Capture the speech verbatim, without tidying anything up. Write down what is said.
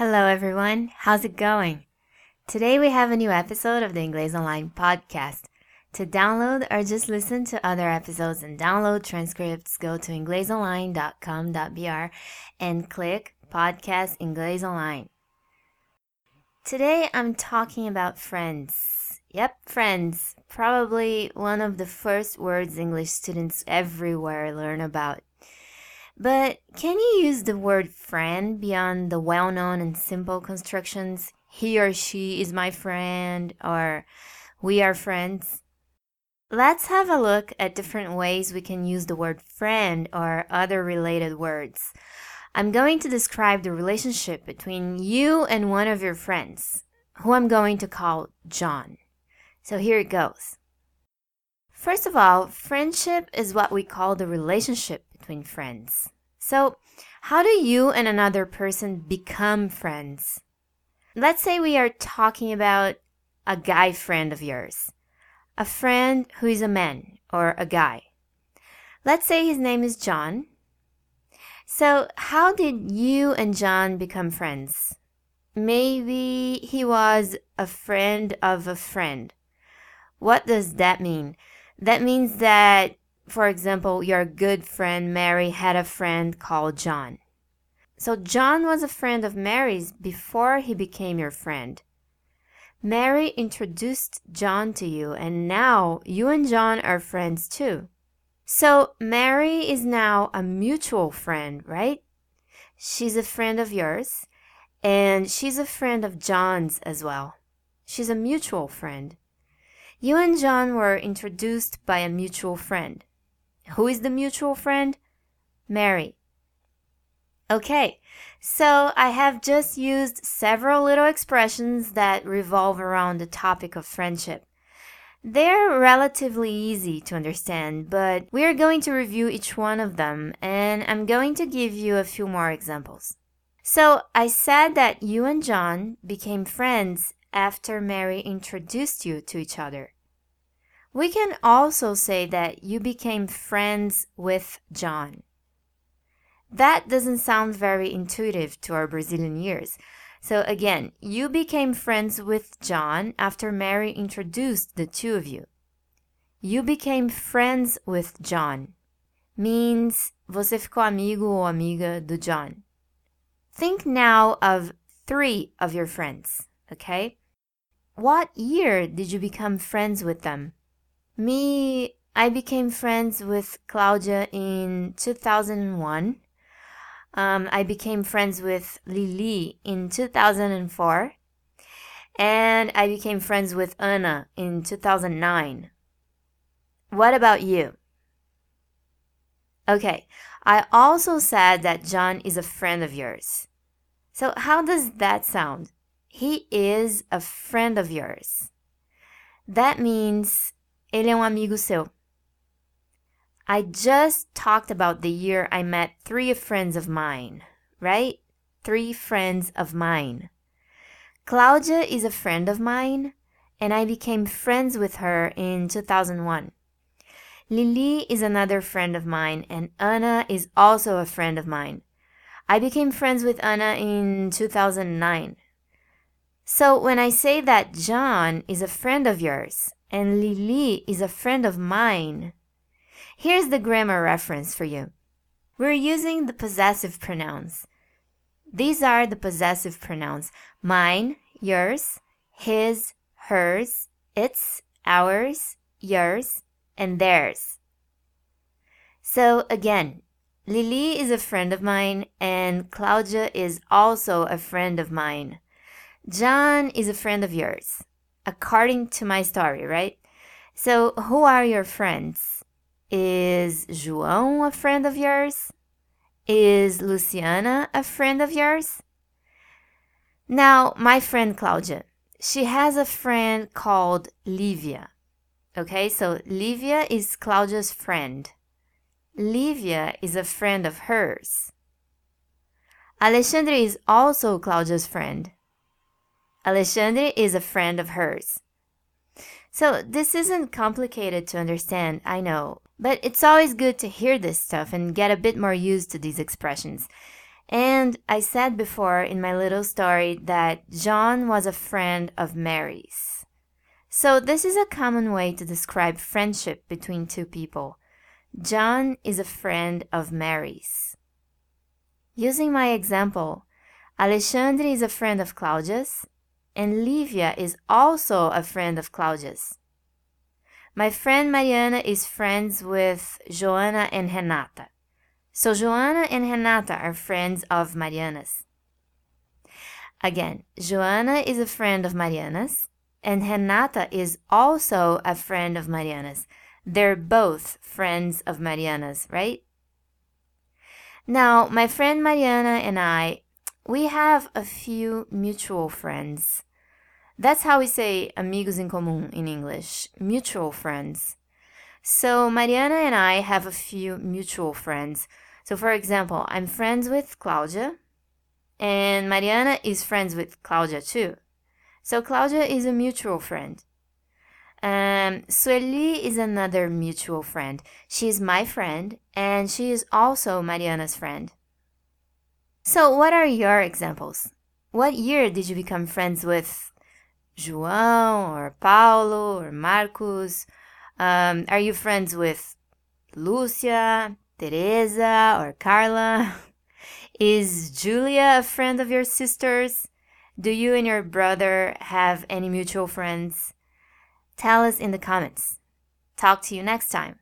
Hello everyone, how's it going? Today we have a new episode of the Inglês Online podcast. To download or just listen to other episodes and download transcripts, go to inglês online dot com dot b r and click Podcast Inglês Online. Today I'm talking about friends. Yep, friends. Probably one of the first words English students everywhere learn about. But can you use the word friend beyond the well-known and simple constructions, he or she is my friend, or we are friends? Let's have a look at different ways we can use the word friend or other related words. I'm going to describe the relationship between you and one of your friends, who I'm going to call John. So here it goes. First of all, friendship is what we call the relationship between friends. So, how do you and another person become friends? Let's say we are talking about a guy friend of yours, a friend who is a man or a guy. Let's say his name is John. So, how did you and John become friends? Maybe he was a friend of a friend. What does that mean? That means that, for example, your good friend Mary had a friend called John. So John was a friend of Mary's before he became your friend. Mary introduced John to you, and now you and John are friends too. So Mary is now a mutual friend, right? She's a friend of yours, and she's a friend of John's as well. She's a mutual friend. You and John were introduced by a mutual friend. Who is the mutual friend? Mary. Okay, so I have just used several little expressions that revolve around the topic of friendship. They're relatively easy to understand, but we're going to review each one of them, and I'm going to give you a few more examples. So I said that you and John became friends after Mary introduced you to each other. We can also say that you became friends with John. That doesn't sound very intuitive to our Brazilian ears. So again, you became friends with John after Mary introduced the two of you. You became friends with John means você ficou amigo ou amiga do John. Think now of three of your friends, okay? What year did you become friends with them? Me, I became friends with Claudia in two thousand one. Um, I became friends with Lili in two thousand four. And I became friends with Anna in two thousand nine. What about you? Okay, I also said that John is a friend of yours. So how does that sound? He is a friend of yours. That means ele é um amigo seu. I just talked about the year I met three friends of mine, right? Three friends of mine. Claudia is a friend of mine, and I became friends with her in two thousand one. Lili is another friend of mine, and Anna is also a friend of mine. I became friends with Anna in two thousand nine. So when I say that John is a friend of yours and Lili is a friend of mine, here's the grammar reference for you. We're using the possessive pronouns. These are the possessive pronouns: mine, yours, his, hers, its, ours, yours, and theirs. So again, Lili is a friend of mine and Claudia is also a friend of mine. John is a friend of yours, according to my story, right? So who are your friends? Is João a friend of yours? Is Luciana a friend of yours? Now, my friend Claudia, she has a friend called Lívia. Okay, so Lívia is Claudia's friend. Lívia is a friend of hers. Alexandre is also Claudia's friend. Alexandre is a friend of hers. So this isn't complicated to understand, I know, but it's always good to hear this stuff and get a bit more used to these expressions. And I said before in my little story that John was a friend of Mary's. So this is a common way to describe friendship between two people. John is a friend of Mary's. Using my example, Alexandre is a friend of Claudia's, and Livia is also a friend of Claudia's. My friend Mariana is friends with Joana and Renata. So Joana and Renata are friends of Mariana's. Again, Joana is a friend of Mariana's, and Renata is also a friend of Mariana's. They're both friends of Mariana's, right? Now, my friend Mariana and I, we have a few mutual friends. That's how we say amigos em comum in English, mutual friends. So Mariana and I have a few mutual friends. So for example, I'm friends with Claudia, and Mariana is friends with Claudia too. So Claudia is a mutual friend. Um, Sueli is another mutual friend. She is my friend, and she is also Mariana's friend. So what are your examples? What year did you become friends with João or Paulo or Marcos? Um, are you friends with Lucia, Teresa, or Carla? Is Julia a friend of your sister's? Do you and your brother have any mutual friends? Tell us in the comments. Talk to you next time.